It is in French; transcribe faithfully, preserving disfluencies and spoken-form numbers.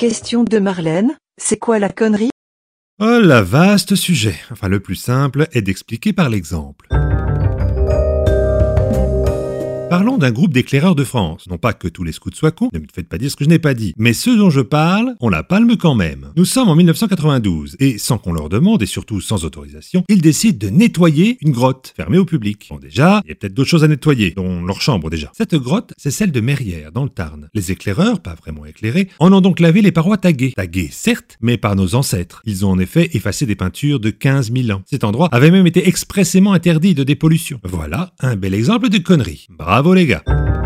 Question de Marlène, c'est quoi la connerie? Oh la vaste sujet. Enfin, le plus simple est d'expliquer par l'exemple. Parlons d'un groupe d'éclaireurs de France. Non pas que tous les scouts soient cons, ne me faites pas dire ce que je n'ai pas dit, mais ceux dont je parle ont la palme quand même. Nous sommes en mille neuf cent quatre-vingt-douze, et sans qu'on leur demande, et surtout sans autorisation, ils décident de nettoyer une grotte, fermée au public. Bon déjà, il y a peut-être d'autres choses à nettoyer, dont leur chambre déjà. Cette grotte, c'est celle de Mérières, dans le Tarn. Les éclaireurs, pas vraiment éclairés, en ont donc lavé les parois taguées. Taguées, certes, mais par nos ancêtres. Ils ont en effet effacé des peintures de quinze mille ans. Cet endroit avait même été expressément interdit de dépollution. Voilà un bel exemple de connerie. Bravo les gars.